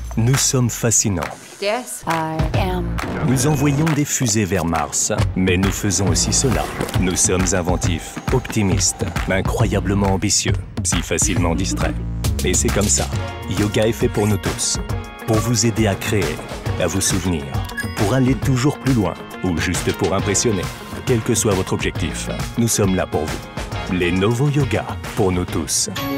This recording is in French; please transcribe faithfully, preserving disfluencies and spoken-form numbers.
Nous sommes fascinants. Yes, I am. Nous envoyons des fusées vers Mars, mais nous faisons aussi cela. Nous sommes inventifs, optimistes, incroyablement ambitieux, si facilement distraits. Et c'est comme ça. Yoga est fait pour nous tous. Pour vous aider à créer, à vous souvenir, pour aller toujours plus loin, ou juste pour impressionner. Quel que soit votre objectif, nous sommes là pour vous. Les Novo Yoga, pour nous tous.